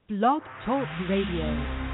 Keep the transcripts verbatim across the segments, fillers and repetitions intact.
Blog Talk Radio.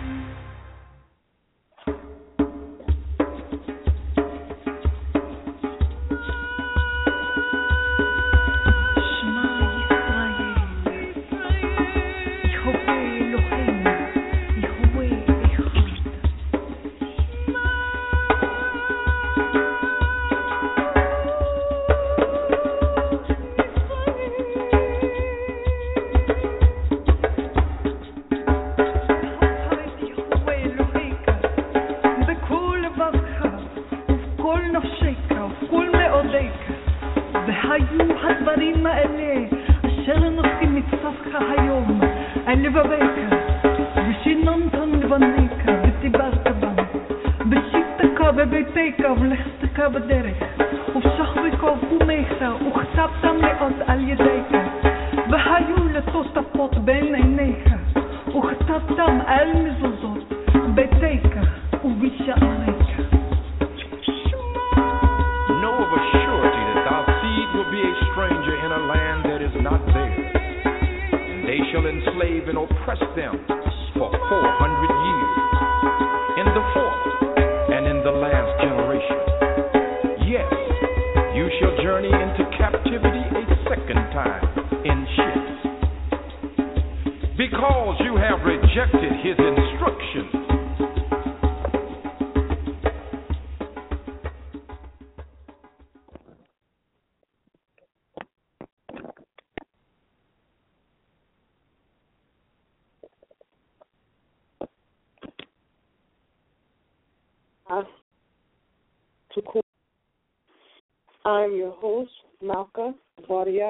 I'm your host, Malka Badia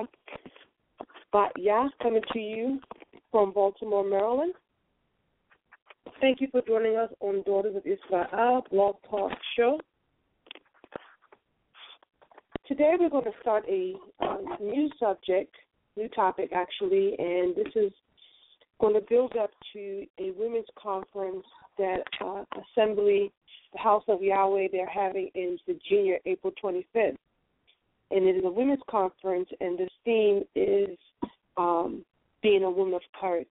Batya, coming to you from Baltimore, Maryland. Thank you for joining us on Daughters of Israel Blog Talk Show. Today we're going to start a uh, new subject, new topic actually, and this is going to build up to a women's conference that uh, Assembly, the House of Yahweh, they're having in Virginia, April twenty-fifth. And it is a women's conference, and the theme is um, being a woman of courage.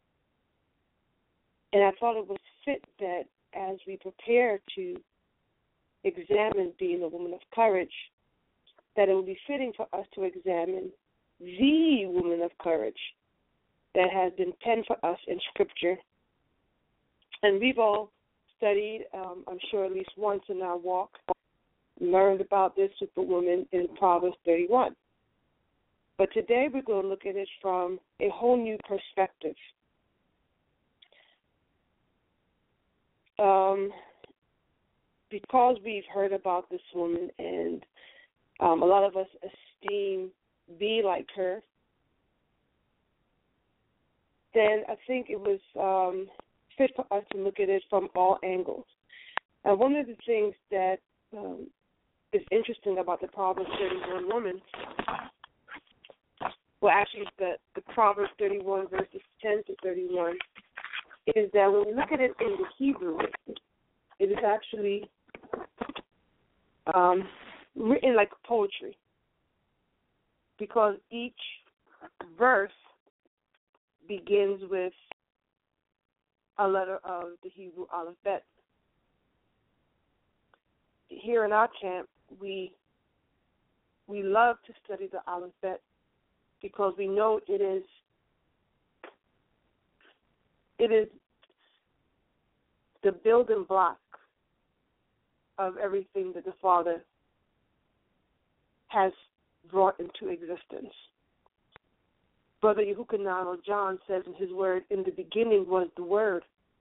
And I thought it was fit that as we prepare to examine being a woman of courage, that it would be fitting for us to examine the woman of courage that has been penned for us in Scripture. And we've all studied, um, I'm sure at least once in our walk, learned about this superwoman in Proverbs thirty-one. But today we're going to look at it from a whole new perspective. Um, because we've heard about this woman and um, a lot of us esteem be like her, then I think it was um, fit for us to look at it from all angles. And one of the things that um, is interesting about the Proverbs thirty-one woman, well, actually, the, the Proverbs thirty-one, verses ten to thirty-one, is that when we look at it in the Hebrew, it is actually um, written like poetry, because each verse begins with a letter of the Hebrew alphabet. Here in our camp, we we love to study the alphabet because we know it is it is the building block of everything that the Father has brought into existence. Brother Yehukanan or John says in his word, in the beginning was the Word.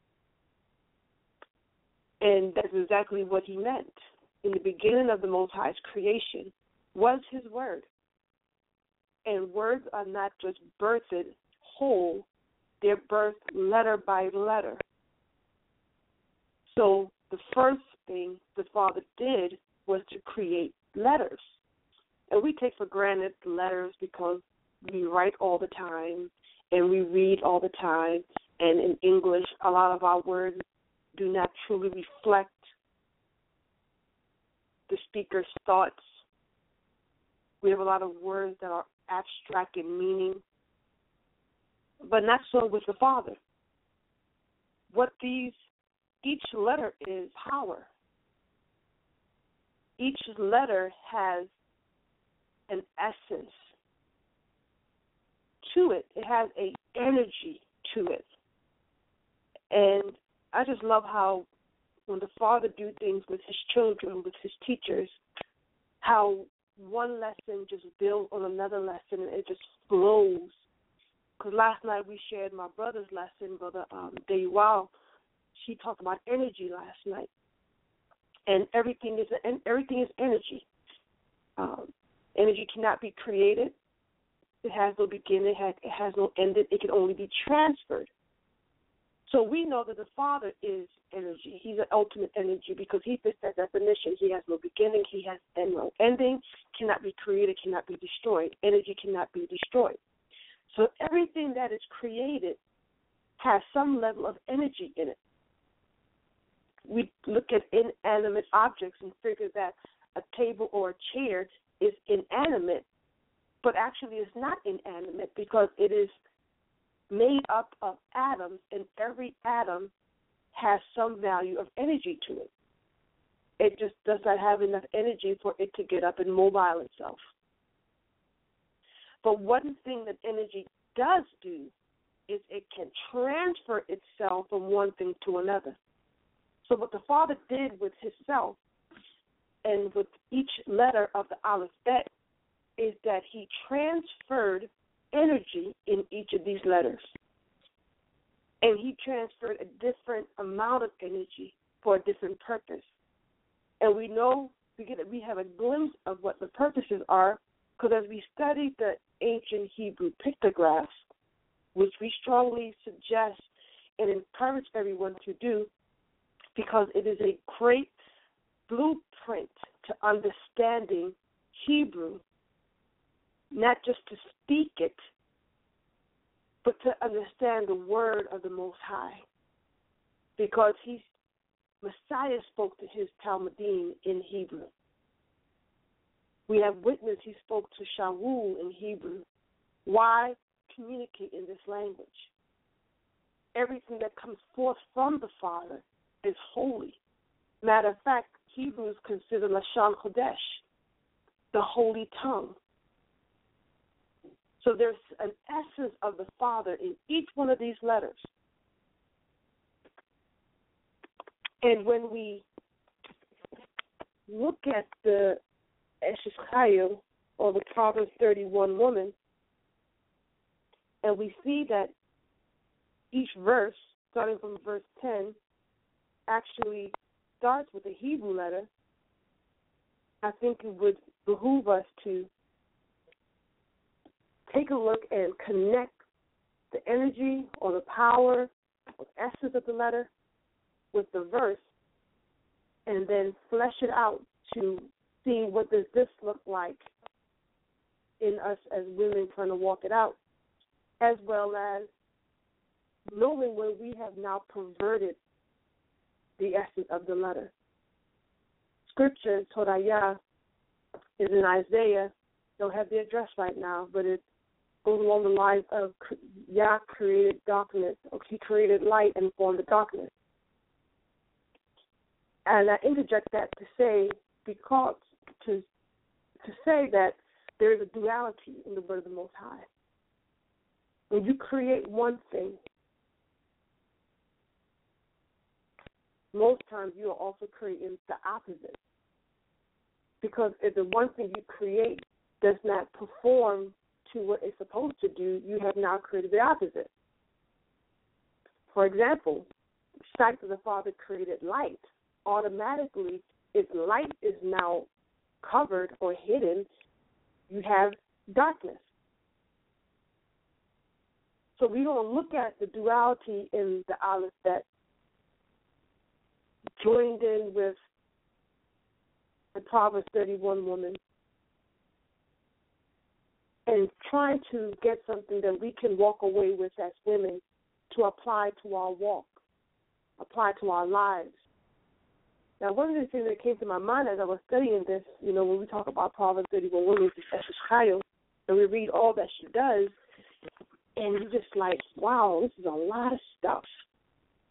And that's exactly what he meant. In the beginning of the Most High's creation was his word. And words are not just birthed whole, they're birthed letter by letter. So the first thing the Father did was to create letters. And we take for granted letters because we write all the time and we read all the time. And in English, a lot of our words do not truly reflect the speaker's thoughts. We have a lot of words that are abstract in meaning, but not so with the Father. what these, each letter is power. Each letter has an essence to it. It has a energy to it. And I just love how when the Father do things with his children, with his teachers, how one lesson just builds on another lesson and it just flows. Because last night we shared my brother's lesson, Brother um, Dayual. She talked about energy last night. And everything is and everything is energy. Um, energy cannot be created. It has no beginning. It has, it has no end. It can only be transferred. So we know that the Father is energy. He's an ultimate energy because he fits that definition. He has no beginning. He has no ending. Cannot be created. Cannot be destroyed. Energy cannot be destroyed. So everything that is created has some level of energy in it. We look at inanimate objects and figure that a table or a chair is inanimate, but actually it's not inanimate because it is made up of atoms, and every atom has some value of energy to it. It just does not have enough energy for it to get up and mobile itself. But one thing that energy does do is it can transfer itself from one thing to another. So what the Father did with himself and with each letter of the alphabet is that he transferred energy in each of these letters. And he transferred a different amount of energy for a different purpose. And we know, we get we have a glimpse of what the purposes are, because as we study the ancient Hebrew pictographs, which we strongly suggest and encourage everyone to do, because it is a great blueprint to understanding Hebrew, not just to speak it, but to understand the word of the Most High. Because he's, Messiah spoke to his Talmudim in Hebrew. We have witnessed he spoke to Shaul in Hebrew. Why communicate in this language? Everything that comes forth from the Father is holy. Matter of fact, Hebrews consider Lashon Kodesh, the holy tongue. So there's an essence of the Father in each one of these letters. And when we look at the Eshes Chayil, or the Proverbs thirty-one woman, and we see that each verse, starting from verse ten, actually starts with a Hebrew letter, I think it would behoove us to take a look and connect the energy or the power or the essence of the letter with the verse, and then flesh it out to see what does this look like in us as women trying to walk it out, as well as knowing when we have now perverted the essence of the letter. Scripture, Torah, is in Isaiah. Don't have the address right now, but it goes along the lines of Yah created darkness, or he created light and formed the darkness. And I interject that to say, because to to say that there is a duality in the word of the Most High. When you create one thing, most times you are also creating the opposite. Because if the one thing you create does not perform to what it's supposed to do, you have now created the opposite. For example, the fact that the Father created light, automatically, if light is now covered or hidden, you have darkness. So we're going to look at the duality in the Aleph that joined in with the Proverbs thirty-one woman, and trying to get something that we can walk away with as women to apply to our walk, apply to our lives. Now, one of the things that came to my mind as I was studying this, you know, when we talk about Proverbs thirty-one women, and we read all that she does, and you're just like, wow, this is a lot of stuff.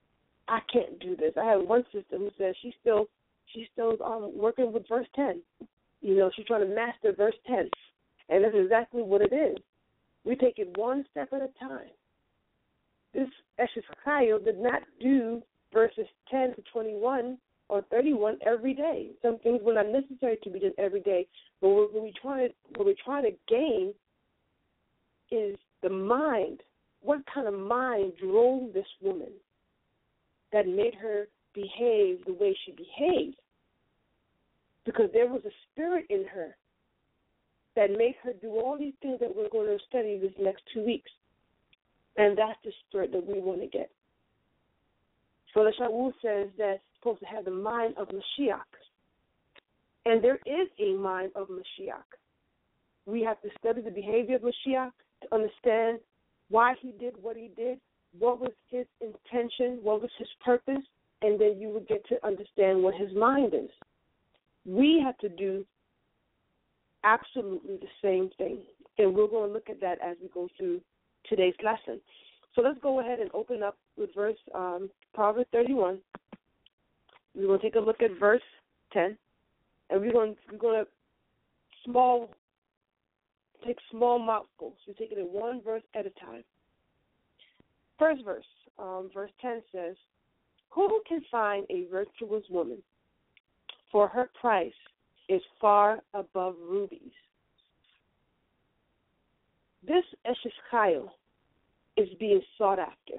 I can't do this. I have one sister who says she's still she's still um, working with verse ten. You know, she's trying to master verse ten, and that's exactly what it is. We take it one step at a time. This Eshkachaya did not do verses ten to twenty-one or thirty-one every day. Some things were not necessary to be done every day, but what we're trying what we're trying to gain is the mind. What kind of mind drove this woman that made her behave the way she behaved? Because there was a spirit in her that made her do all these things that we're going to study this next two weeks. And that's the spirit that we want to get. So the Shaul says that it's supposed to have the mind of Mashiach. And there is a mind of Mashiach. We have to study the behavior of Mashiach to understand why he did what he did, what was his intention, what was his purpose, and then you will get to understand what his mind is. We have to do absolutely the same thing, and we're going to look at that as we go through today's lesson. So let's go ahead and open up with verse um, Proverbs thirty-one. We're going to take a look at verse ten, and we're going we're going to small take small mouthfuls. We're taking it one verse at a time. First verse, um, verse ten says, "Who can find a virtuous woman? For her price is far above rubies." This Eshkachaya is being sought after.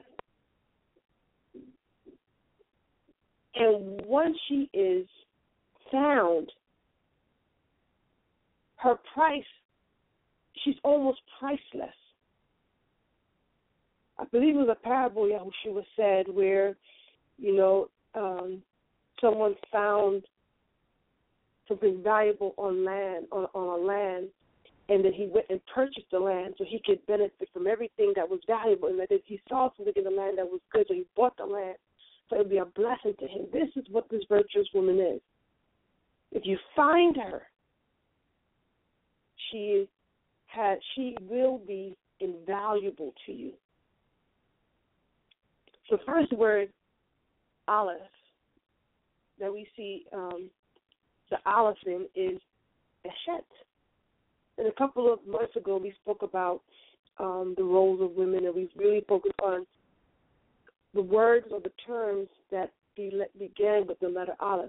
And once she is found, her price, she's almost priceless. I believe it was a parable Yahushua said where, you know, um, someone found something valuable on land, on, on a land, and then he went and purchased the land so he could benefit from everything that was valuable, and that if he saw something in the land that was good, so he bought the land, so it would be a blessing to him. This is what this virtuous woman is. If you find her, she has, she will be invaluable to you. The first word, aleph, that we see um, the aleph in is eshet. And a couple of months ago, we spoke about um, the roles of women, and we've really focused on the words or the terms that be, began with the letter aleph.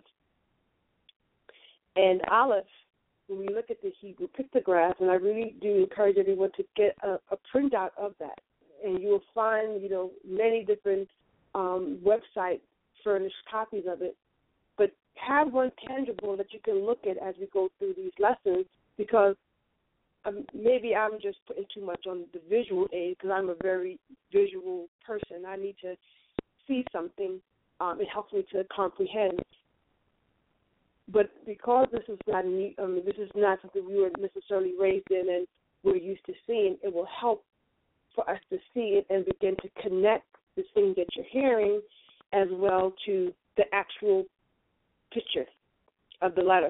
And aleph, when we look at the Hebrew pictograph, and I really do encourage everyone to get a, a printout of that, and you will find, you know, many different um, website furnished copies of it, but have one tangible that you can look at as we go through these lessons, because um, maybe I'm just putting too much on the visual aid because I'm a very visual person. I need to see something. Um, it helps me to comprehend. But because this is not new, I mean, this is not something we were necessarily raised in and we're used to seeing, it will help for us to see it and begin to connect the thing that you're hearing as well to the actual picture of the letter.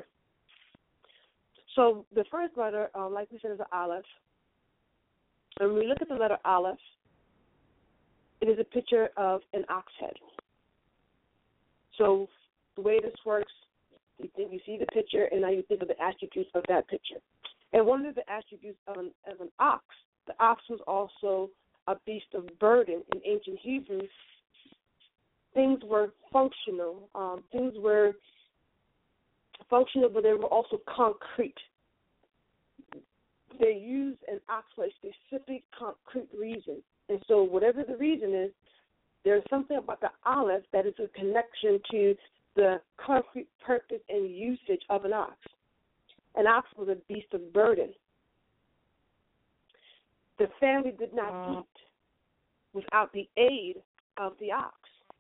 So the first letter, um, like we said, is an aleph. And when we look at the letter aleph, it is a picture of an ox head. So the way this works, you think you see the picture, and now you think of the attributes of that picture. And one of the attributes of an, of an ox, the ox was also a beast of burden. In ancient Hebrew, things were functional. Um, things were functional, but they were also concrete. They used an ox for a specific concrete reason. And so whatever the reason is, there's something about the aleph that is a connection to the concrete purpose and usage of an ox. An ox was a beast of burden. The family did not eat without the aid of the ox.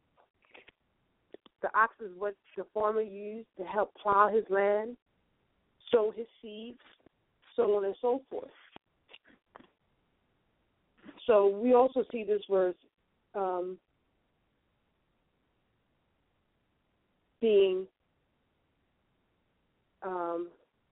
The ox is what the farmer used to help plow his land, sow his seeds, so on and so forth. So we also see this verse um, being um,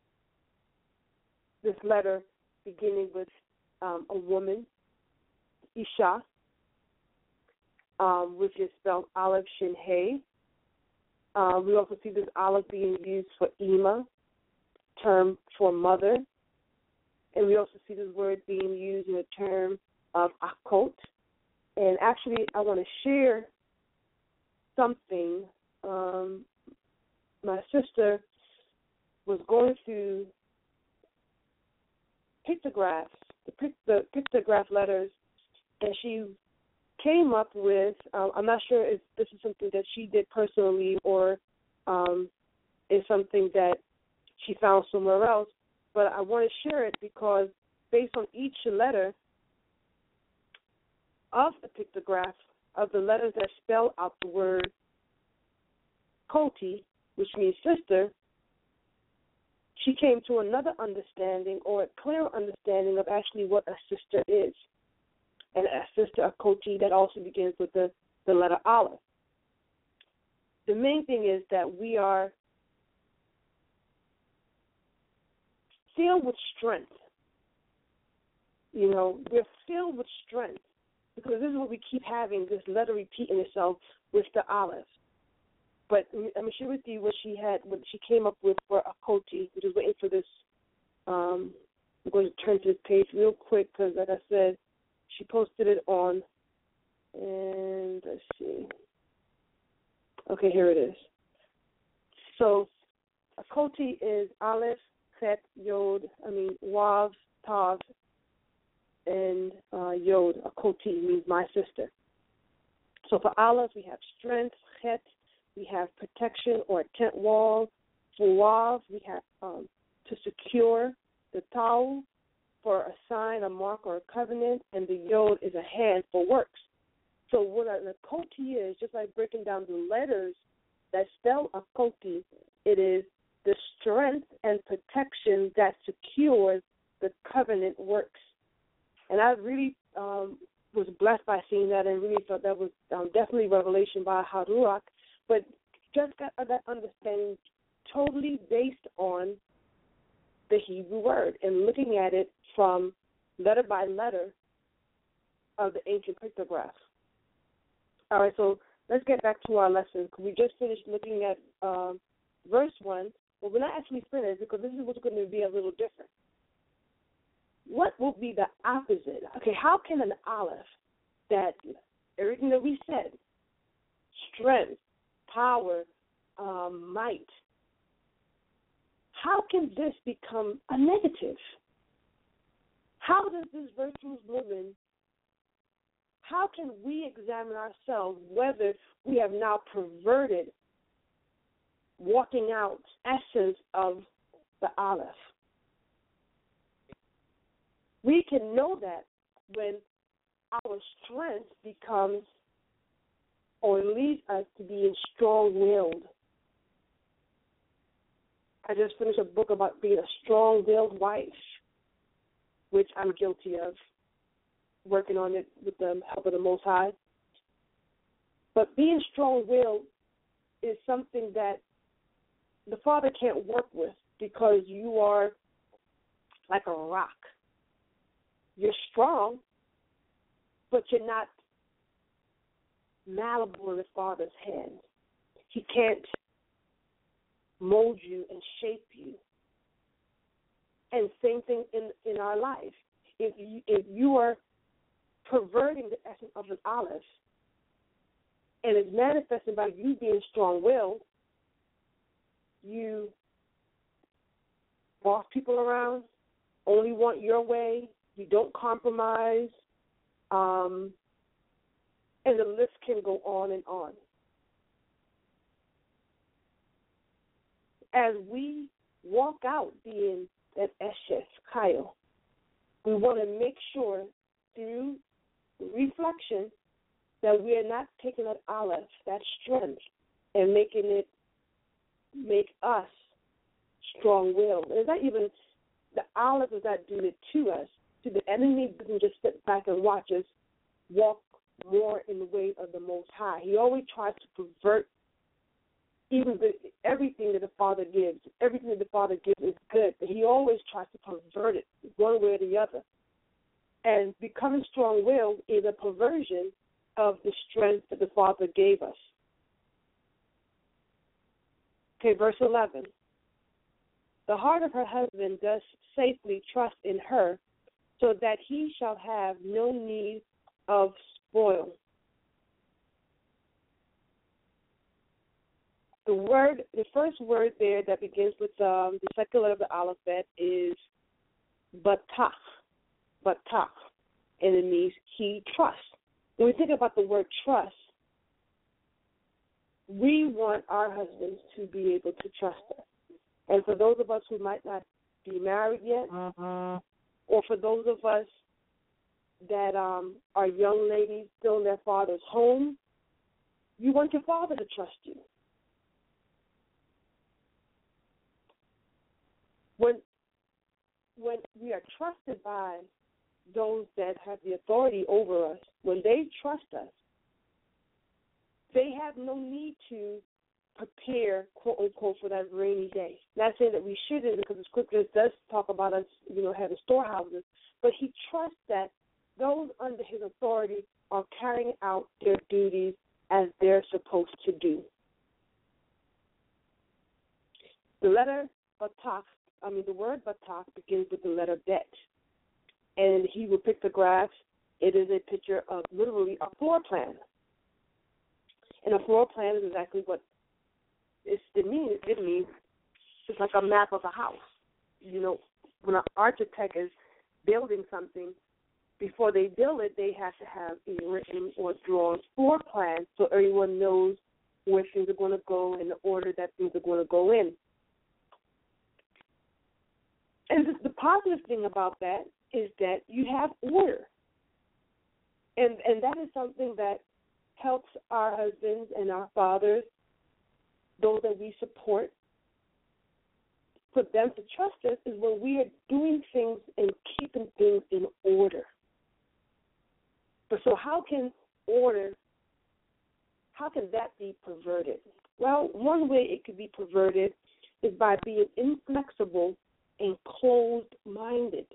this letter beginning with um, a woman, Isha, um, which is spelled Aleph Shin Hey. Uh, we also see this Aleph being used for Ima, term for mother. And we also see this word being used in a term of Akot. And actually, I want to share something. Um, my sister was going through pictographs, the, pic- the pictograph letters, and she came up with, uh, I'm not sure if this is something that she did personally or um, is something that she found somewhere else, but I want to share it because based on each letter of the pictograph, of the letters that spell out the word Koti, which means sister, she came to another understanding or a clear understanding of actually what a sister is. And a sister, a Koti, that also begins with the, the letter Aleph. The main thing is that we are filled with strength. You know, we're filled with strength because this is what we keep having, this letter repeating itself with the Aleph. But I'm going to share with you what she had, what she came up with for a Koti. I'm just waiting for this. Um, I'm going to turn to this page real quick because, like I said, she posted it on, and let's see. Okay, here it is. So a Koti is Aleph, Chet, Yod, I mean, Wav, Tav, and uh, Yod. A Koti means my sister. So for Aleph, we have strength, Chet, we have protection or a tent wall. For Wav, we have um, to secure. The Tau for a sign, a mark, or a covenant, and the Yod is a hand for works. So what a Koti is, just like breaking down the letters that spell a Koti, it is the strength and protection that secures the covenant works. And I really um, was blessed by seeing that and really thought that was um, definitely revelation by Haruach, but just got that understanding totally based on the Hebrew word and looking at it from letter by letter of the ancient pictographs. All right, so let's get back to our lesson. We just finished looking at uh, verse one. Well, we're not actually finished because this is what's going to be a little different. What will be the opposite? Okay, how can an Aleph that everything that we said, strength, power, um, might, how can this become a negative? How does this virtuous woman, how can we examine ourselves whether we have now perverted walking out essence of the Aleph? We can know that when our strength becomes or leads us to being strong-willed. I just finished a book about being a strong-willed wife, which I'm guilty of, working on it with the help of the Most High. But being strong-willed is something that the Father can't work with because you are like a rock. You're strong, but you're not malleable in the Father's hand. He can't mold you and shape you. And same thing in, in our life. If you, if you are perverting the essence of an Aleph and it's manifested by you being strong-willed, you boss people around, only want your way, you don't compromise, um, and the list can go on and on. As we walk out being that Eshes, Kyle, we want to make sure through reflection that we are not taking that Aleph, that strength, and making it make us strong-willed. It's not even, the Aleph is not doing it to us. So the enemy doesn't just sit back and watch us walk more in the way of the Most High. He always tries to pervert even the, everything that the Father gives. Everything that the Father gives is good, but he always tries to pervert it one way or the other. And becoming strong-willed is a perversion of the strength that the Father gave us. Okay, verse eleven. The heart of her husband does safely trust in her, so that he shall have no need of spoil. The word, the first word there that begins with um, the second letter of the alphabet is batach, batach, and it means he trusts. When we think about the word trust, we want our husbands to be able to trust us. And for those of us who might not be married yet, uh-huh. or for those of us that um, are young ladies still in their father's home, you want your father to trust you. When when we are trusted by those that have the authority over us, when they trust us, they have no need to prepare, quote unquote, for that rainy day. Not saying that we shouldn't, because the scripture does talk about us, you know, having storehouses, but he trusts that those under his authority are carrying out their duties as they're supposed to do. The letter batach, I mean, the word batach begins with the letter bet. And he will pictographs. It is a picture of literally a floor plan. And a floor plan is exactly what it's, it means. It means it's like a map of a house. You know, when an architect is building something, before they build it, they have to have a written or drawn floor plan so everyone knows where things are going to go and the order that things are going to go in. And the positive thing about that is that you have order. And and that is something that helps our husbands and our fathers, those that we support, for them to trust us is when we are doing things and keeping things in order. But so how can order, how can that be perverted? Well, one way it could be perverted is by being inflexible and closed-minded.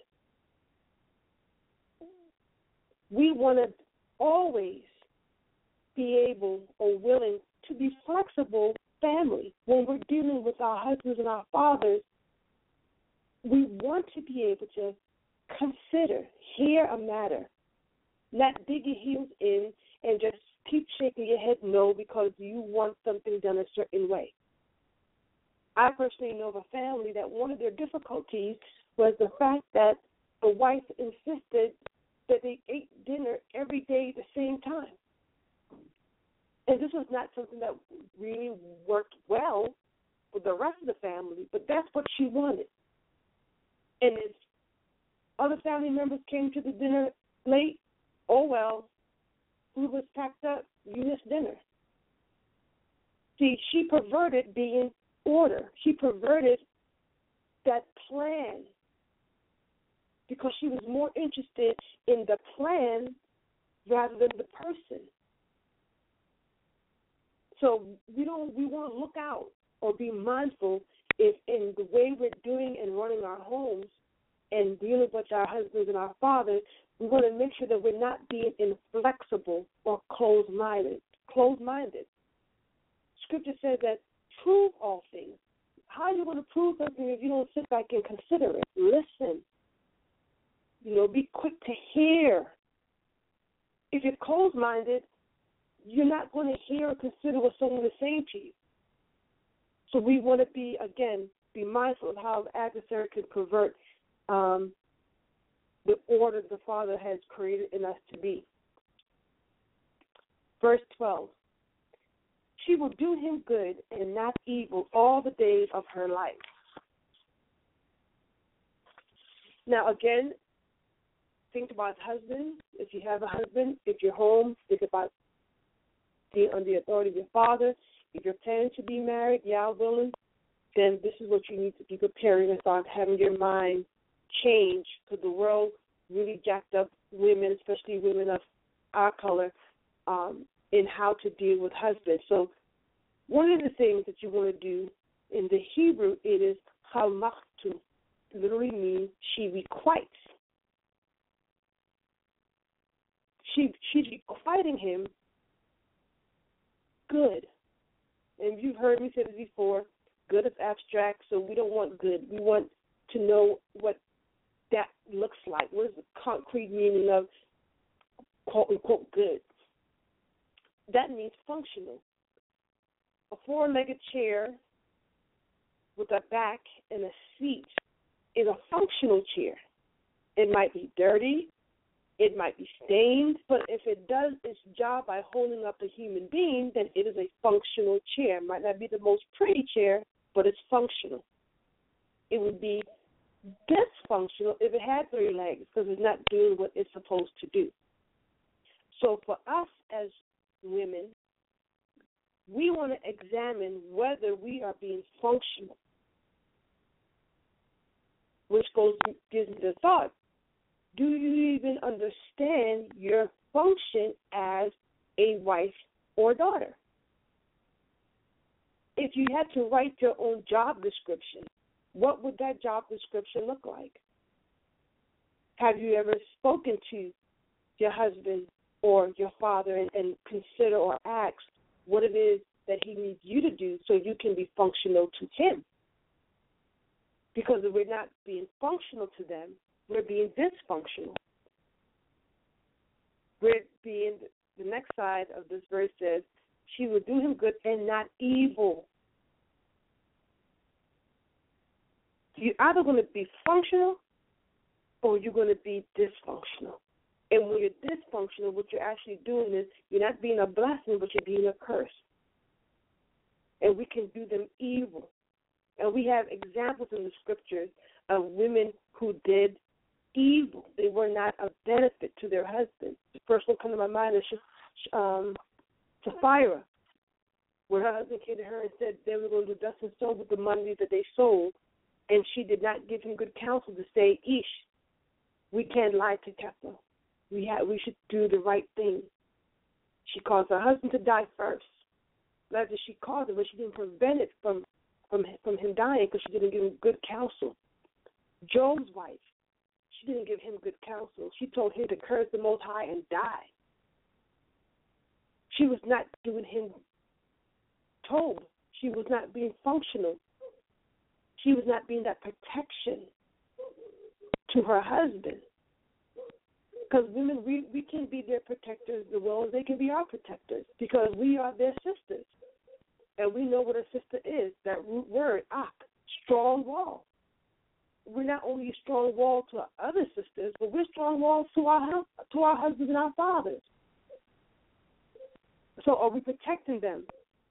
We want to always be able or willing to be flexible family. When we're dealing with our husbands and our fathers, we want to be able to consider, hear a matter, not dig your heels in and just keep shaking your head no because you want something done a certain way. I personally know of a family that one of their difficulties was the fact that the wife insisted that they ate dinner every day at the same time. And this was not something that really worked well for the rest of the family, but that's what she wanted. And if other family members came to the dinner late, oh well, food was packed up, you missed dinner. See, she perverted being order. She perverted that plan because she was more interested in the plan rather than the person. So we don't we want to look out or be mindful if in the way we're doing and running our homes and dealing with our husbands and our fathers, we want to make sure that we're not being inflexible or closed-minded. Closed-minded. Scripture says that prove all things. How are you going to prove something if you don't sit back and consider it? Listen. You know, be quick to hear. If you're closed-minded, you're not going to hear or consider what someone is saying to you. So we want to be, again, be mindful of how the adversary can pervert um, the order the Father has created in us to be. Verse twelve. She will do him good and not evil all the days of her life. Now, again, think about husband. If you have a husband, if you're home, think about being under the authority of your father. If you're planning to be married, yeah, willing, then this is what you need to be preparing and start having your mind change, because the world really jacked up women, especially women of our color, um, in how to deal with husbands. So one of the things that you want to do in the Hebrew, it is halachtu, literally means she requites. she she's requiting him good. And you've heard me say this before, good is abstract, so we don't want good. We want to know what that looks like. What is the concrete meaning of quote-unquote good? That means functional. A four-legged chair with a back and a seat is a functional chair. It might be dirty, it might be stained, but if it does its job by holding up a human being, then it is a functional chair. It might not be the most pretty chair, but it's functional. It would be dysfunctional if it had three legs because it's not doing what it's supposed to do. So for us as women, we want to examine whether we are being functional, which goes gives me the thought, do you even understand your function as a wife or daughter? If you had to write your own job description, what would that job description look like? Have you ever spoken to your husband or your father and, and consider or ask what it is that he needs you to do so you can be functional to him? Because if we're not being functional to them, we're being dysfunctional. We're being, the next side of this verse says, she will do him good and not evil. You're either going to be functional or you're going to be dysfunctional. And when you're dysfunctional, what you're actually doing is you're not being a blessing, but you're being a curse. And we can do them evil. And we have examples in the scriptures of women who did evil. They were not of benefit to their husbands. The first one comes to my mind is um, Sapphira, where her husband came to her and said they were going to do dust and stone with the money that they sold, and she did not give him good counsel to say, Ish, we can't lie to Kepha. We ha- we should do the right thing. She caused her husband to die first. After she caused it, but she didn't prevent it from from from him dying because she didn't give him good counsel. Job's wife, she didn't give him good counsel. She told him to curse the Most High and die. She was not doing him told. She was not being functional. She was not being that protection to her husband. Because women, we, we can be their protectors as well as they can be our protectors because we are their sisters. And we know what a sister is, that root word, ak, strong wall. We're not only a strong wall to our other sisters, but we're strong walls to our to our husbands and our fathers. So are we protecting them?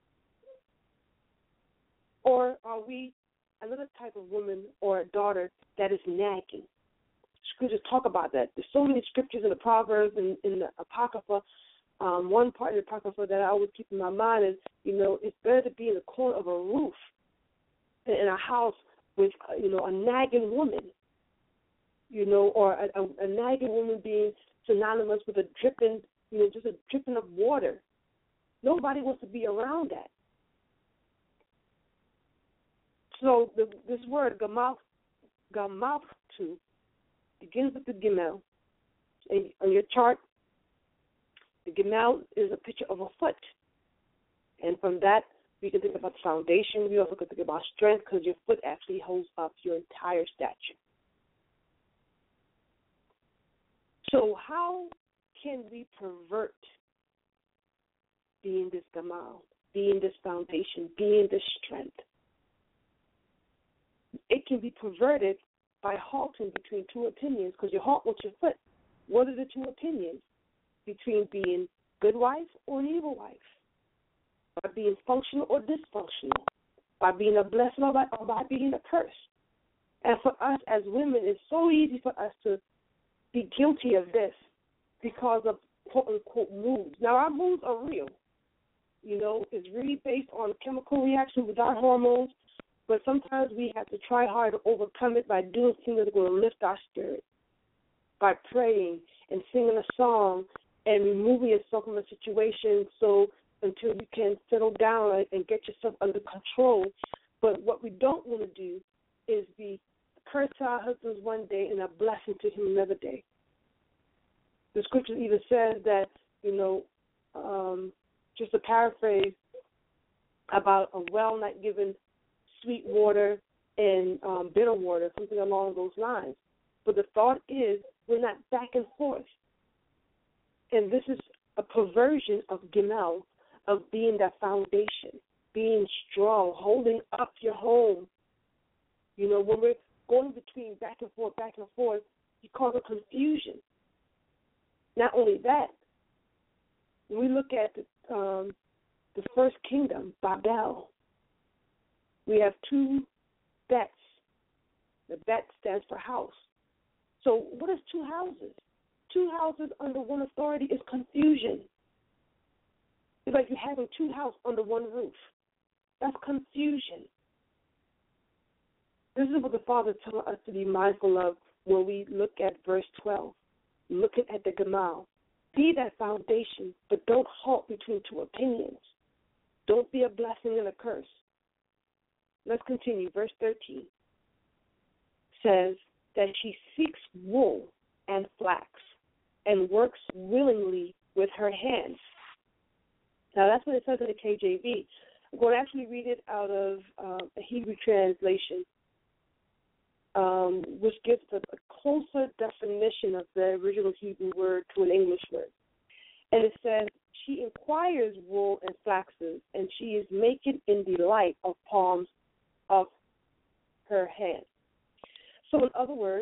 Or are we another type of woman or a daughter that is nagging? Scriptures talk about that. There's so many scriptures in the Proverbs and in the Apocrypha. Um, one part of the Apocrypha that I always keep in my mind is, you know, it's better to be in the corner of a roof than in a house with, you know, a nagging woman, you know, or a, a, a nagging woman being synonymous with a dripping, you know, just a dripping of water. Nobody wants to be around that. So the, this word, gamal, gamaltu, begins with the Gimel. And on your chart, the Gimel is a picture of a foot. And from that, we can think about the foundation. We also can think about strength because your foot actually holds up your entire stature. So how can we pervert being this Gamal, being this foundation, being this strength? It can be perverted by halting between two opinions because you halt with your foot. What are the two opinions between being good wife or an evil wife? By being functional or dysfunctional? By being a blessing or by, or by being a curse? And for us as women, it's so easy for us to be guilty of this because of quote-unquote moods. Now, our moods are real. You know, it's really based on chemical reaction with our hormones, but sometimes we have to try hard to overcome it by doing things that are going to lift our spirit, by praying and singing a song and removing yourself from a situation so until you can settle down and get yourself under control. But what we don't want to do is be a curse to our husbands one day and a blessing to him another day. the scripture even says that, you know, um, just to paraphrase, about a well not given sweet water and um, bitter water, something along those lines. But the thought is we're not back and forth. And this is a perversion of Gimel, of being that foundation, being strong, holding up your home. You know, when we're going between back and forth, back and forth, you cause a confusion. Not only that, when we look at the, um, the first kingdom, Babel, we have two bets. The bet stands for house. So what is two houses? Two houses under one authority is confusion. It's like you're having two houses under one roof. That's confusion. This is what the Father tells us to be mindful of when we look at verse twelve, looking at the Gemal. Be that foundation, but don't halt between two opinions. Don't be a blessing and a curse. Let's continue. Verse thirteen says that she seeks wool and flax and works willingly with her hands. Now, that's what it says in the K J V. I'm going to actually read it out of uh, a Hebrew translation, um, which gives a, a closer definition of the original Hebrew word to an English word. And it says, she inquires wool and flaxes, and she is making in delight of palms of her hand. So in other words,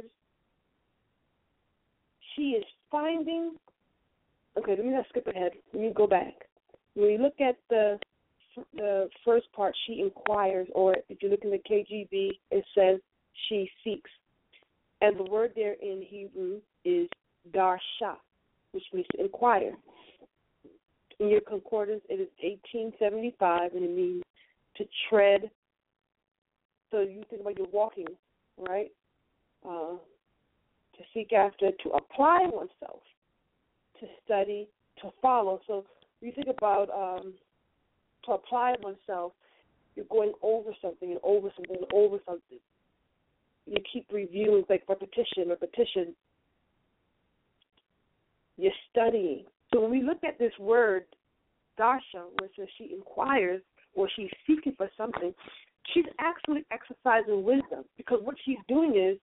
she is finding, okay, let me not skip ahead. Let me go back. When you look at the the first part, she inquires, or if you look in the K J V, it says she seeks. And the word there in Hebrew is darsha, which means to inquire. In your concordance, it is eighteen seventy-five, and it means to tread. So you think about your walking, right? Uh, to seek after, to apply oneself, to study, to follow. So you think about um, to apply oneself, you're going over something and over something and over something. You keep reviewing, like repetition, repetition. You're studying. So when we look at this word, darsha, where it says she inquires or she's seeking for something, she's actually exercising wisdom, because what she's doing is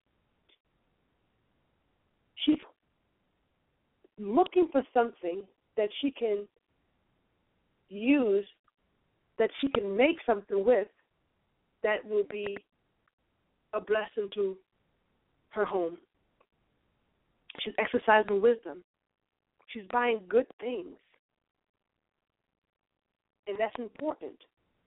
she's looking for something that she can use, that she can make something with, that will be a blessing to her home. She's exercising wisdom. She's buying good things. And that's important.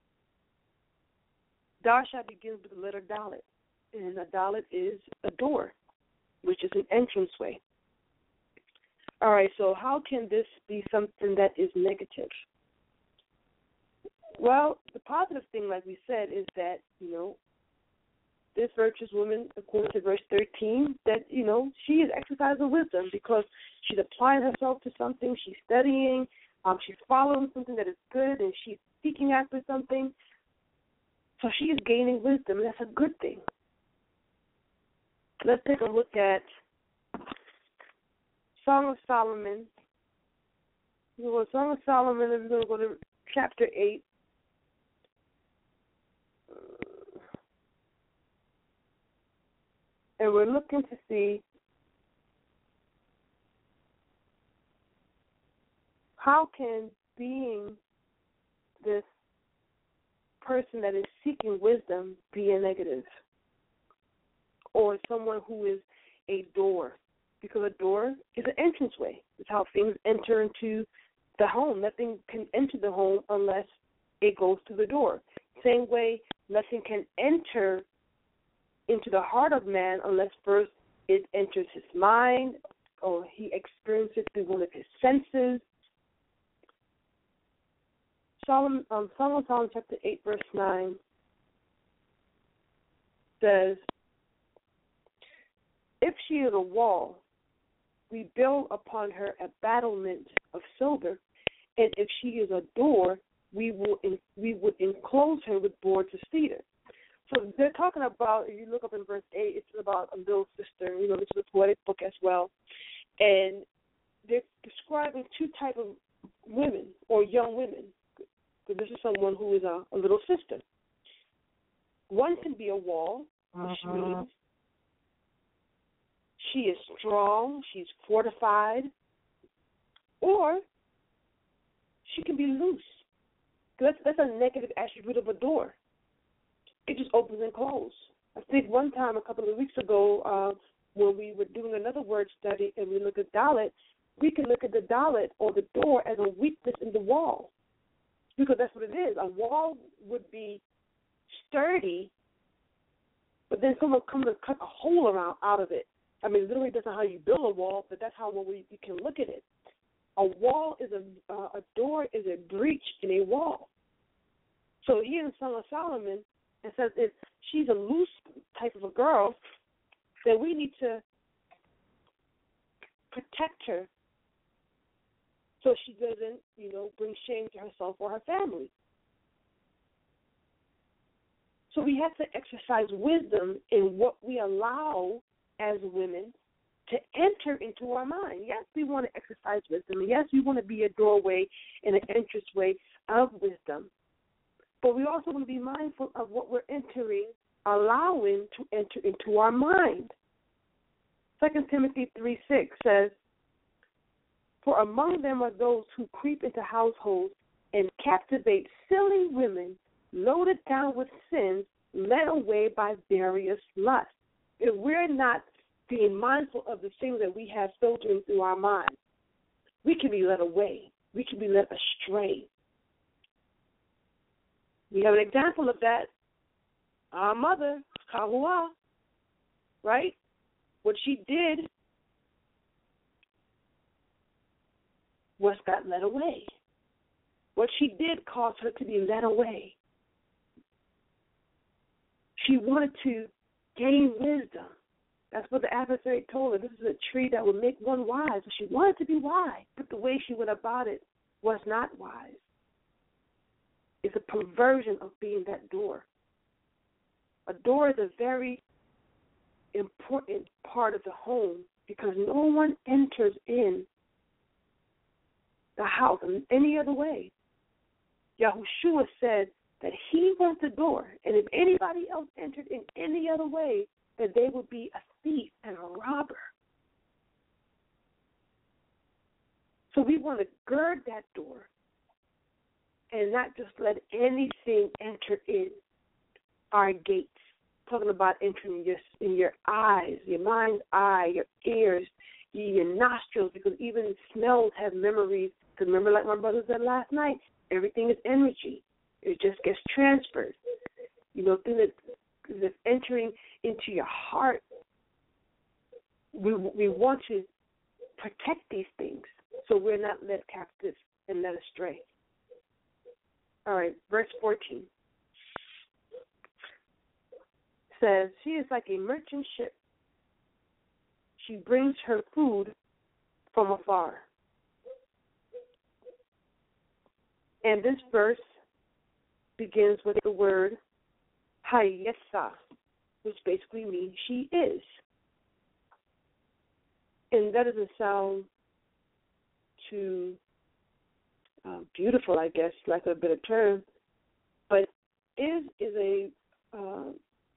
Darsha begins with the letter Dalet. And a Dalet is a door, which is an entranceway. All right, so how can this be something that is negative? Well, the positive thing, like we said, is that, you know, this virtuous woman, according to verse thirteen, that, you know, she is exercising wisdom because she's applying herself to something, she's studying, um, she's following something that is good, and she's seeking after something. So she is gaining wisdom, and that's a good thing. Let's take a look at Song of Solomon. We'll go to Song of Solomon, and we're going to go to chapter eight. And we're looking to see how can being this person that is seeking wisdom be a negative, or someone who is a door, because a door is an entranceway. It's how things enter into the home. Nothing can enter the home unless it goes through the door. Same way, nothing can enter into the heart of man unless first it enters his mind or he experiences it through one of his senses. Solomon, um, Song of Solomon chapter eight, verse nine says, if she is a wall, we build upon her a battlement of silver, and if she is a door, we will in, we would enclose her with boards of cedar. So they're talking about, if you look up in verse eight, it's about a little sister. You know, this is a poetic book as well. And they're describing two type of women or young women. Because this is someone who is a, a little sister. One can be a wall, which uh-huh. means she is strong, she's fortified, or she can be loose. That's, that's a negative attribute of a door. It just opens and closes. I think one time, a couple of weeks ago, uh, when we were doing another word study and we looked at Dalit, we can look at the Dalit or the door as a weakness in the wall. Because that's what it is. A wall would be sturdy, but then someone comes and cut a hole around out of it. I mean, literally, that's not how you build a wall, but that's how we, we can look at it. A wall is a uh, a door is a breach in a wall. So here in Song of Solomon, it says if she's a loose type of a girl, then we need to protect her so she doesn't, you know, bring shame to herself or her family. So we have to exercise wisdom in what we allow as women to enter into our mind. Yes, we want to exercise wisdom. Yes, we want to be a doorway and an entranceway of wisdom. But we also want to be mindful of what we're entering, allowing to enter into our mind. Second Timothy three six says, for among them are those who creep into households and captivate silly women, loaded down with sins, led away by various lusts. If we're not being mindful of the things that we have filtering through our mind, we can be led away. We can be led astray. We have an example of that. Our mother, Kahua, right? What she did was got led away. What she did caused her to be led away. She wanted to gain wisdom. That's what the adversary told her. This is a tree that will make one wise. So she wanted to be wise, but the way she went about it was not wise. It's a perversion of being that door. A door is a very important part of the home because no one enters in the house in any other way. Yahushua said that he was the door, and if anybody else entered in any other way, that they would be a thief and a robber. So we want to gird that door and not just let anything enter in our gates. Talking about entering in your, in your eyes, your mind's eye, your ears, your nostrils, because even smells have memories. Because remember, like my brother said last night, everything is energy. It just gets transferred. You know, things that, that's entering into your heart, we we want to protect these things so we're not led captive and led astray. All right, verse fourteen says, she is like a merchant ship. She brings her food from afar. And this verse begins with the word Hayesa, which basically means she is. And that doesn't sound too uh, beautiful, I guess, like a better term, but is is a uh,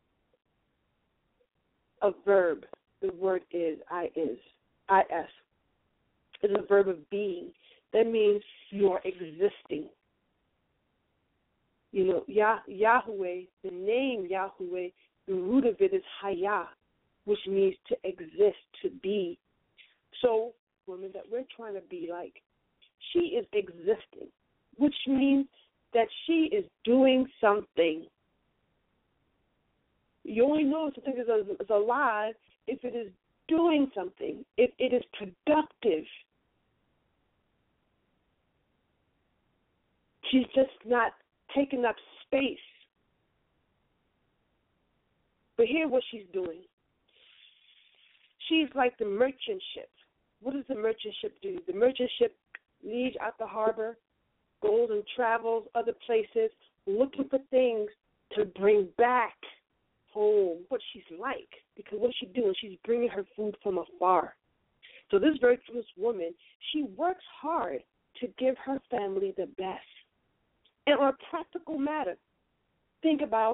a verb. The word is, I is, I S. It's a verb of being. That means you are existing. You know, Yah, Yahweh, the name Yahweh, the root of it is Hayah, which means to exist, to be. So, women that we're trying to be like, she is existing, which means that she is doing something. You only know if something is alive if it is doing something, if it is productive. She's just not taking up space. But hear what she's doing. She's like the merchant ship. What does the merchant ship do? The merchant ship leaves out the harbor, goes and travels other places, looking for things to bring back home, what she's like. Because what she's doing, she's bringing her food from afar. So this virtuous woman, she works hard to give her family the best. And on a practical matter, think about,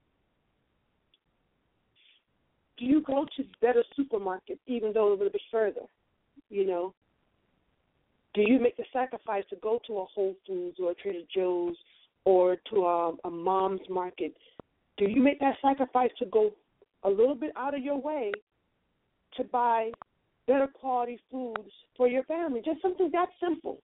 do you go to better supermarket even though it's a little bit further? You know, do you make the sacrifice to go to a Whole Foods or a Trader Joe's or to a, a mom's market? Do you make that sacrifice to go a little bit out of your way to buy better quality foods for your family? Just something that simple.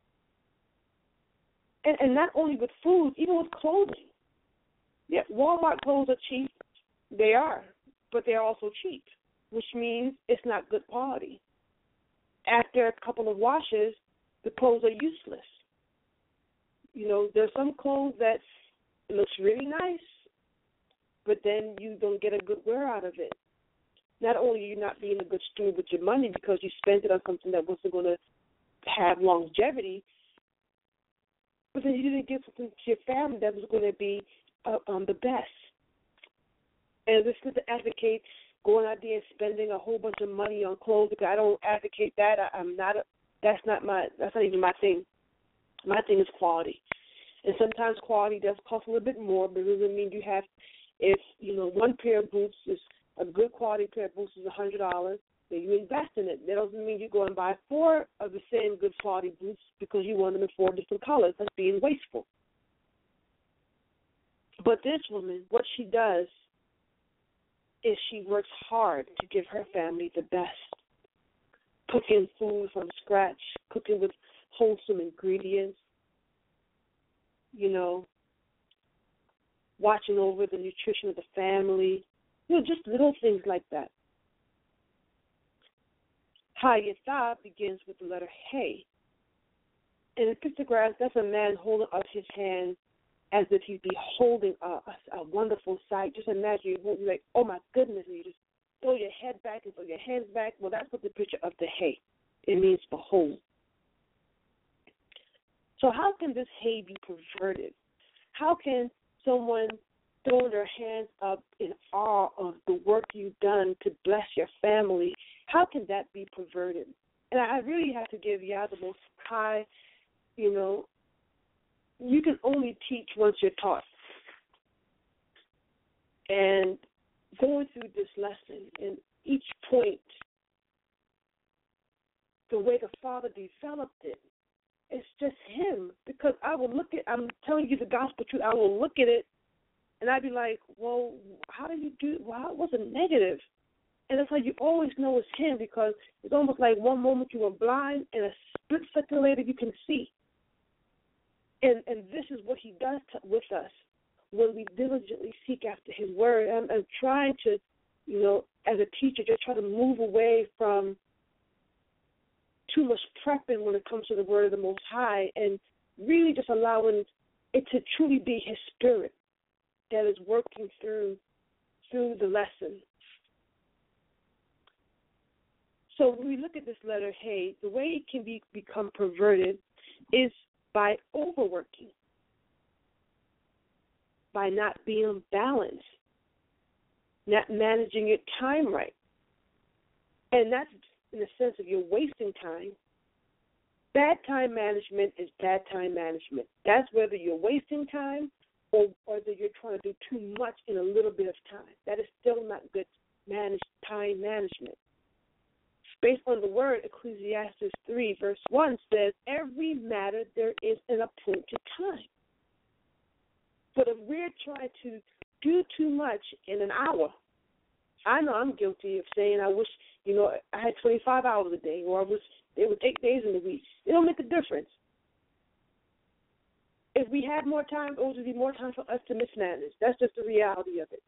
And, and not only with food, even with clothing. Yeah, Walmart clothes are cheap. They are, but they're also cheap, which means it's not good quality. After a couple of washes, the clothes are useless. You know, there's some clothes that looks really nice, but then you don't get a good wear out of it. Not only are you not being a good steward with your money because you spent it on something that wasn't going to have longevity, but then you didn't give something to your family that was going to be uh, um, the best. And this is to advocate going out there and spending a whole bunch of money on clothes, because I don't advocate that. I, I'm not. A, that's not my. That's not even my thing. My thing is quality, and sometimes quality does cost a little bit more, but it doesn't mean you have. If you know one pair of boots is a good quality pair of boots is a hundred dollars, then you invest in it. That doesn't mean you go and buy four of the same good quality boots because you want them in four different colors. That's being wasteful. But this woman, what she does is she works hard to give her family the best. Cooking food from scratch, cooking with wholesome ingredients, you know, watching over the nutrition of the family, you know, just little things like that. Hayatha begins with the letter Hey. And in pictographs, that's a man holding up his hand as if he'd be holding a, a, a wonderful sight. Just imagine you're like, oh my goodness, and you just throw your head back and throw your hands back. Well, that's what the picture of the hay. It means behold. So how can this hay be perverted? How can someone throw their hands up in awe of the work you've done to bless your family? How can that be perverted? And I really have to give Yah the Most High, you know, you can only teach once you're taught. And going through this lesson, and each point, the way the Father developed it, it's just him. Because I will look at, I'm telling you the gospel truth, I will look at it, and I'd be like, well, how did you do, well, it wasn't negative. And it's like you always know it's him, because it's almost like one moment you were blind, and a split second later you can see. And and this is what he does to, with us when we diligently seek after his word. I'm, I'm trying to, you know, as a teacher, just try to move away from too much prepping when it comes to the word of the Most High, and really just allowing it to truly be his spirit that is working through through the lesson. So when we look at this letter, hey, the way it can be become perverted is by overworking, by not being balanced, not managing your time right. And that's in the sense of you're wasting time. Bad time management is bad time management. That's whether you're wasting time or whether you're trying to do too much in a little bit of time. That is still not good managed time management. Based on the word, Ecclesiastes three, verse one says, every matter there is an appointed time. But if we're trying to do too much in an hour, I know I'm guilty of saying I wish, you know, I had twenty-five hours a day, or I was, there was eight days in the week. It don't make a difference. If we had more time, it would be more time for us to mismanage. That's just the reality of it.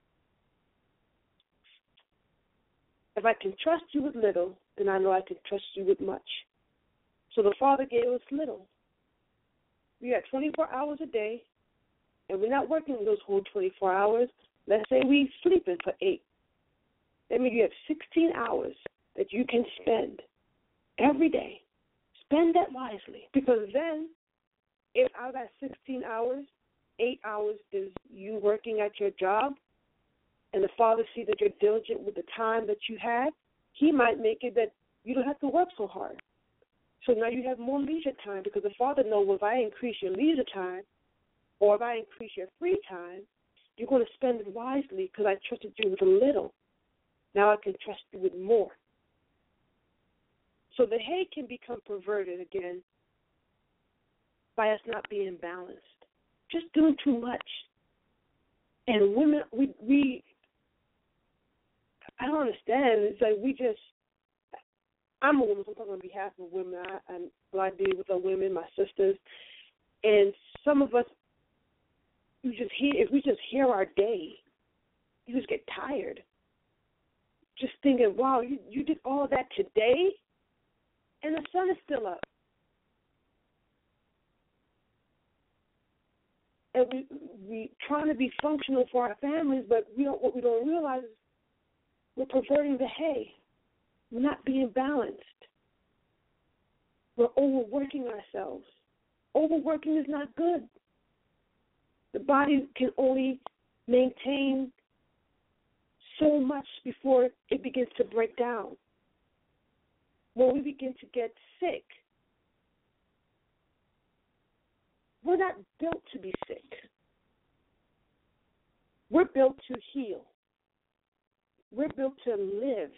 If I can trust you with little, then I know I can trust you with much. So the Father gave us little. We got twenty-four hours a day, and we're not working those whole twenty-four hours. Let's say we sleeping for eight. That means you have sixteen hours that you can spend every day. Spend that wisely, because then if out of that sixteen hours, eight hours is you working at your job, and the Father sees that you're diligent with the time that you have, he might make it that You don't have to work so hard. So now you have more leisure time because the Father knows, well, if I increase your leisure time or if I increase your free time, you're going to spend it wisely because I trusted you with a little. Now I can trust you with more. So the hay can become perverted again by us not being balanced, just doing too much. And women, we, we I don't understand. It's like we just, I'm a woman, so I'm talking on behalf of women. I, I'm, well, I deal with the women, my sisters, and some of us, you just hear, if we just hear our day, you just get tired. Just thinking, wow, you, you did all of that today, and the sun is still up. And we we trying to be functional for our families, but we don't. What we don't realize is we're perverting the hay. We're not being balanced. We're overworking ourselves. Overworking is not good. The body can only maintain so much before it begins to break down. When we begin to get sick, we're not built to be sick. We're built to heal. We're built to live.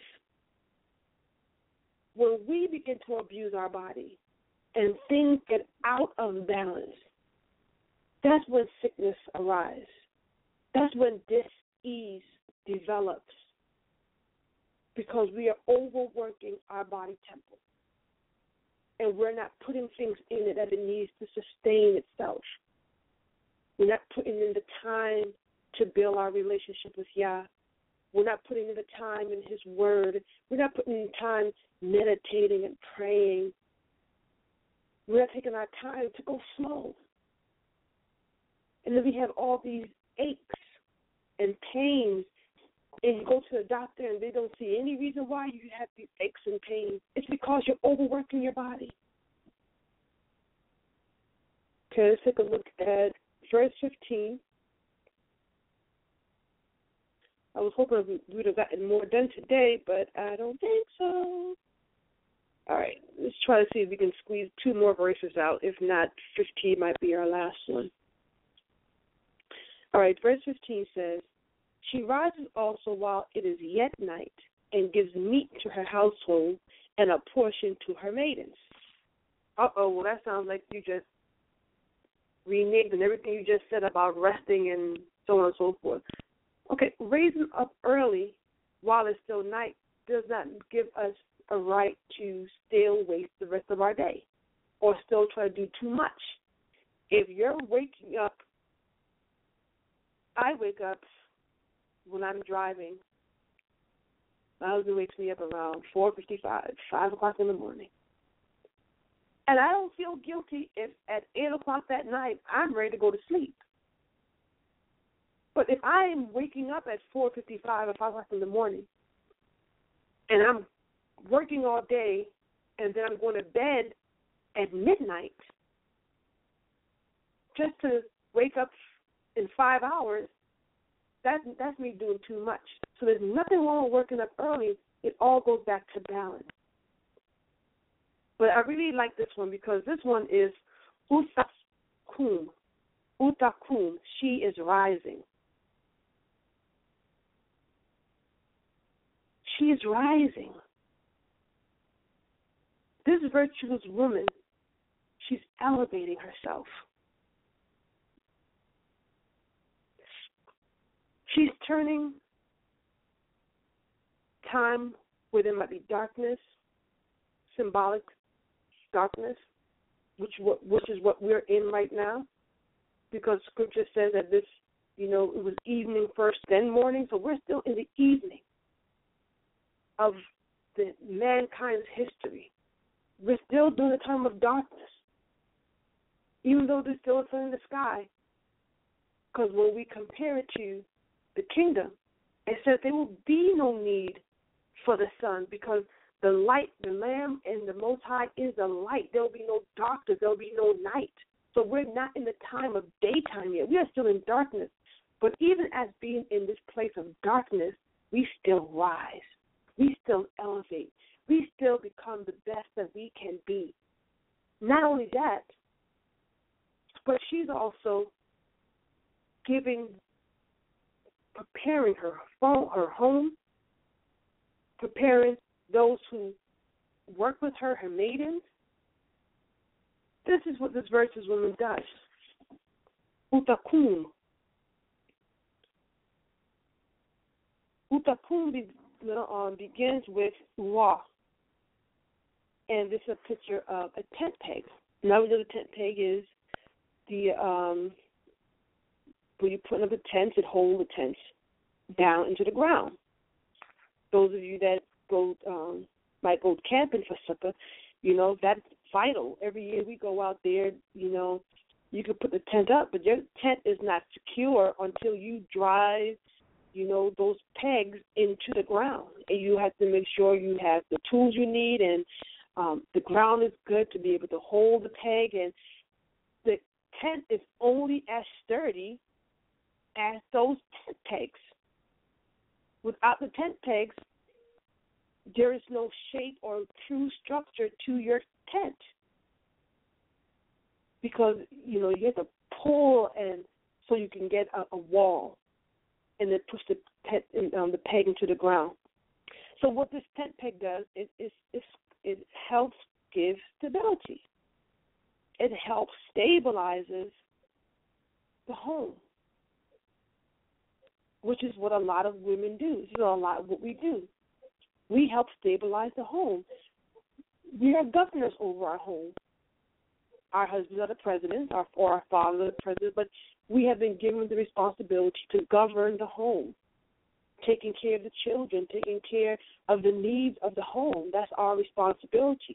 When we begin to abuse our body and things get out of balance, that's when sickness arises. That's when dis-ease develops because we are overworking our body temple. And we're not putting things in it that it needs to sustain itself. We're not putting in the time to build our relationship with Yah. We're not putting in the time in His Word. We're not putting in time meditating and praying. We're not taking our time to go slow. And then we have all these aches and pains, and you go to the doctor and they don't see any reason why you have these aches and pains. It's because you're overworking your body. Okay, let's take a look at verse fifteen. I was hoping we would have gotten more done today, but I don't think so. All right, let's try to see if we can squeeze two more verses out. If not, fifteen might be our last one. All right, verse fifteen says, she rises also while it is yet night and gives meat to her household and a portion to her maidens. Uh-oh, well, that sounds like you just reneged on everything you just said about resting and so on and so forth. Okay, raising up early while it's still night does not give us a right to still waste the rest of our day or still try to do too much. If you're waking up, I wake up when I'm driving. My husband wakes me up around four fifty-five, five o'clock in the morning. And I don't feel guilty if at eight o'clock that night I'm ready to go to sleep. But if I'm waking up at four fifty-five or five o'clock in the morning and I'm working all day and then I'm going to bed at midnight just to wake up in five hours, that, that's me doing too much. So there's nothing wrong with working up early. It all goes back to balance. But I really like this one because this one is Utakum. Utakum, she is rising. She is rising. This virtuous woman, she's elevating herself. She's turning time where there might be darkness, symbolic darkness, which which is what we're in right now, because Scripture says that this, you know, it was evening first, then morning, so we're still in the evening of the mankind's history. We're still during the time of darkness, even though there's still a sun in the sky, because when we compare it to the kingdom, it says there will be no need for the sun because the light, the Lamb and the Most High is the light. There will be no darkness. There will be no night. So we're not in the time of daytime yet. We are still in darkness. But even as being in this place of darkness, we still rise. We still elevate. we still become the best that we can be. Not only that, but she's also giving, preparing her phone, her home, preparing those who work with her, her maidens. This is what this virtuous woman does. Utakum. Utakum be, um, begins with wa. And this is a picture of a tent peg. Now we know the tent peg is the um, where you put up the tents and hold the tents down into the ground. Those of you that go um, might go camping for supper, you know, that's vital. Every year we go out there, you know, you can put the tent up, but your tent is not secure until you drive, you know, those pegs into the ground. And you have to make sure you have the tools you need and um, the ground is good to be able to hold the peg. And the tent is only as sturdy as those tent pegs. Without the tent pegs, there is no shape or true structure to your tent. Because, you know, you have to pull and so you can get a, a wall and then push the tent, um, the peg into the ground. So what this tent peg does is, is, is it helps give stability. It helps stabilizes the home, which is what a lot of women do. This is a lot of what we do. We help stabilize the home. We are governors over our home. Our husbands are the presidents, our, or our fathers are the president, but we have been given the responsibility to govern the home, taking care of the children, taking care of the needs of the home. That's our responsibility.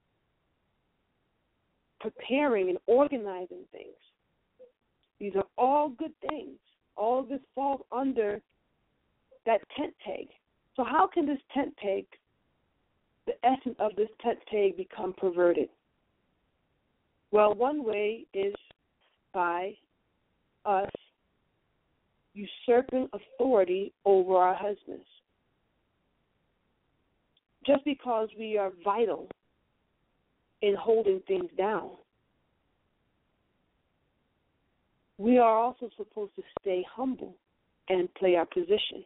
Preparing and organizing things. These are all good things. All of this falls under that tent peg. So how can this tent peg, the essence of this tent peg, become perverted? Well, one way is by us usurping authority over our husbands. Just because we are vital in holding things down, we are also supposed to stay humble and play our position.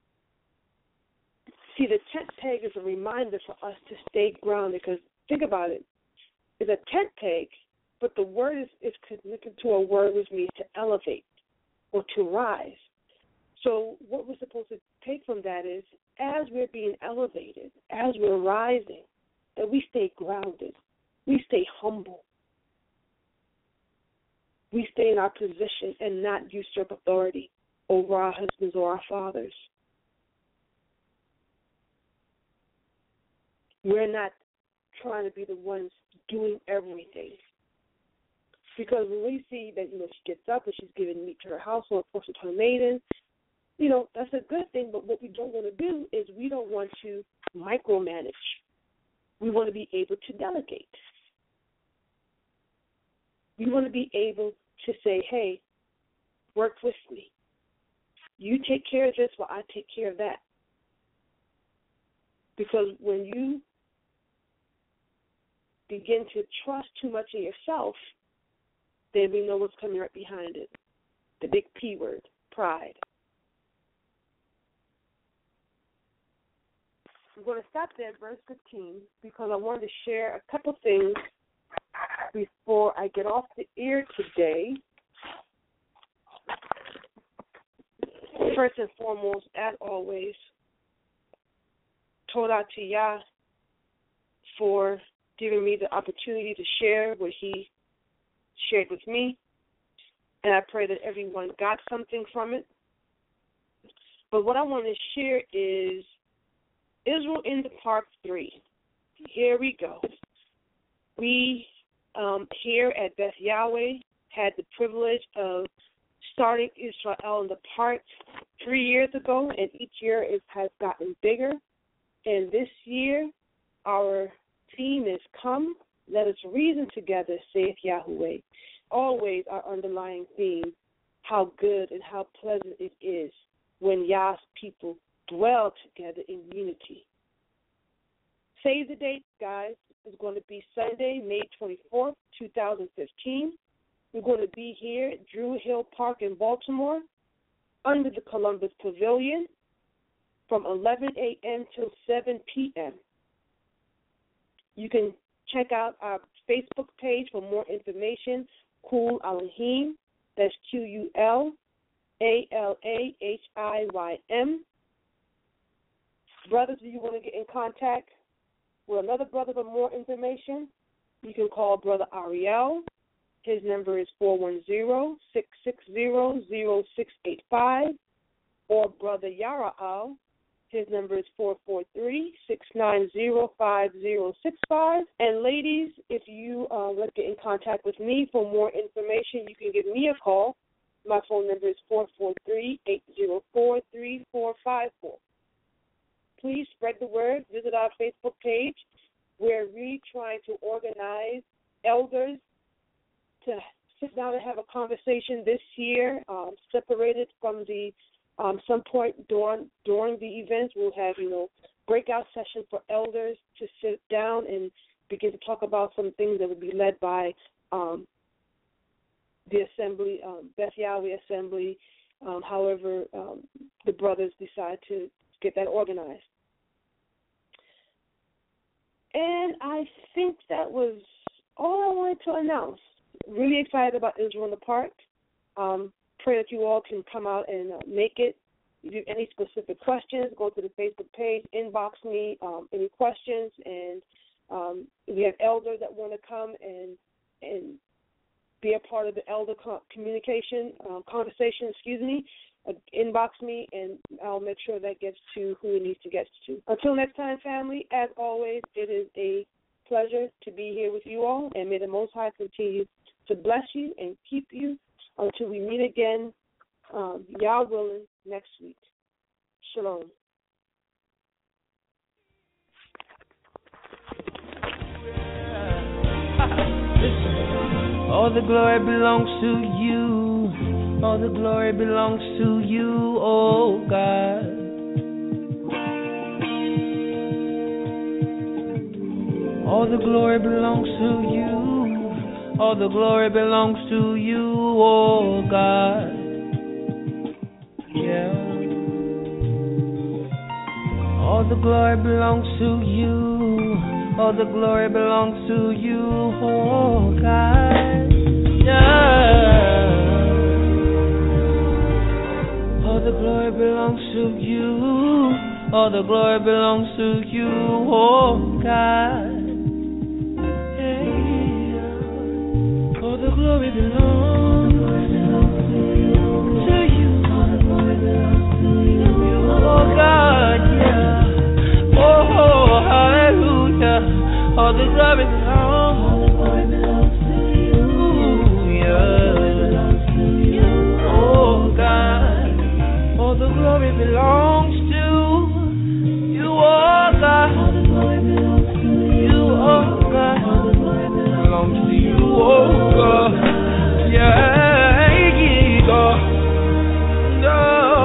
See, the tent peg is a reminder for us to stay grounded, because think about it. It's a tent peg, but the word is, is connected to a word which means to elevate or to rise. So what we're supposed to take from that is, as we're being elevated, as we're rising, that we stay grounded, we stay humble, we stay in our position and not usurp authority over our husbands or our fathers. We're not trying to be the ones doing everything. Because when we see that, you know, she gets up and she's giving meat to her household, of course, to her maiden, you know, that's a good thing. But what we don't want to do is we don't want to micromanage. We want to be able to delegate. We want to be able to say, hey, work with me. You take care of this while I take care of that. Because when you begin to trust too much in yourself, then we know what's coming right behind it. The big P word, pride. I'm going to stop there at verse fifteen because I wanted to share a couple things before I get off the air today. First and foremost, as always, Toda to Yah for giving me the opportunity to share what he shared with me, and I pray that everyone got something from it. But what I want to share is Israel in the Park three. Here we go. We um, here at Beth Yahweh had the privilege of starting Israel in the Park three years ago, and each year it has gotten bigger. And this year, our theme is Come, Let Us Reason Together, saith Yahweh. Always our underlying theme, how good and how pleasant it is when Yah's people dwell together in unity. Save the date, guys. It's going to be Sunday, May twenty-fourth, twenty fifteen. We're going to be here at Drew Hill Park in Baltimore under the Columbus Pavilion from eleven a.m. till seven p.m. You can check out our Facebook page for more information, Qul Alahim. That's Q U L A L A H I Y M. Brothers, do you want to get in contact with another brother for more information? You can call Brother Ariel. His number is four one zero, six six zero, zero six eight five. Or Brother Yara'al. His number is four four three, six nine zero, five zero six five. And ladies, if you uh, want to get in contact with me for more information, you can give me a call. My phone number is four four three, eight zero four, three four five four. Please spread the word. Visit our Facebook page. We're really trying to organize elders to sit down and have a conversation this year, um, separated from the um, some point during during the events. We'll have, you know, breakout sessions for elders to sit down and begin to talk about some things that would be led by um, the assembly, um, Beth Yahweh Assembly. Um, however, um, the brothers decide to get that organized. And I think that was all I wanted to announce. Really excited about Israel in the Park. Um, pray that you all can come out and uh, make it. If you have any specific questions, go to the Facebook page, inbox me um, any questions, and um, we have elders that want to come and and be a part of the elder co- communication um, conversation. Excuse me. Uh, inbox me, and I'll make sure that gets to who it needs to get to. Until next time, family, as always, it is a pleasure to be here with you all, and may the Most High continue to bless you and keep you until we meet again, um, Yah willing, next week. Shalom. All the glory belongs to you. All the glory belongs to you, oh God. All the glory belongs to you. All the glory belongs to you, oh God. Yeah. All the glory belongs to you. All the glory belongs to you, oh God. Yeah. All the glory belongs to you. All the glory belongs to you, oh God. Yeah. All the glory belongs to you. All the glory belongs to you, oh God. Yeah. Oh, hallelujah. All the glory belongs. All the glory belongs to you. Yeah. Oh God. All the glory belongs to you, oh God. All the glory belongs to you, oh God. All the glory belongs to you, oh God. Yeah, yeah, God. No.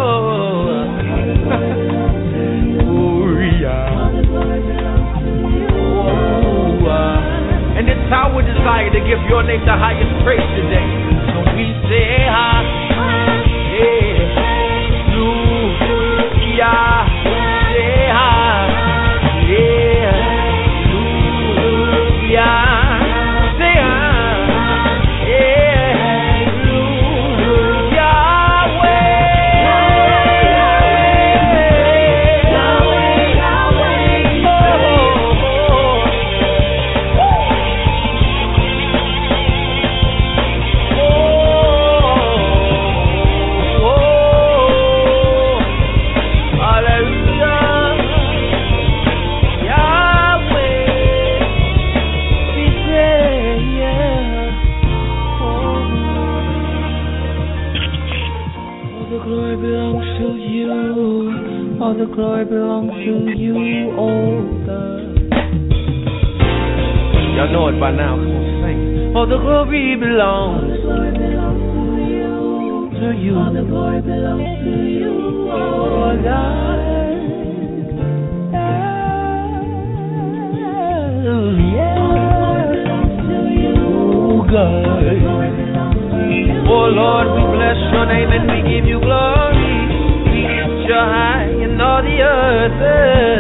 Oh, yeah. All the glory belongs to you, oh God. And it's our desire to give your name the highest praise today. So we say, ha, yeah. Yeah, yeah, yeah, all the glory belongs to you, oh God. Y'all know it by now, come on, sing. All the glory belongs, all the glory belongs to you, to you. All the glory belongs to you, oh God. God. Oh Lord, we bless your name and we give you glory. We lift you high in all the earth.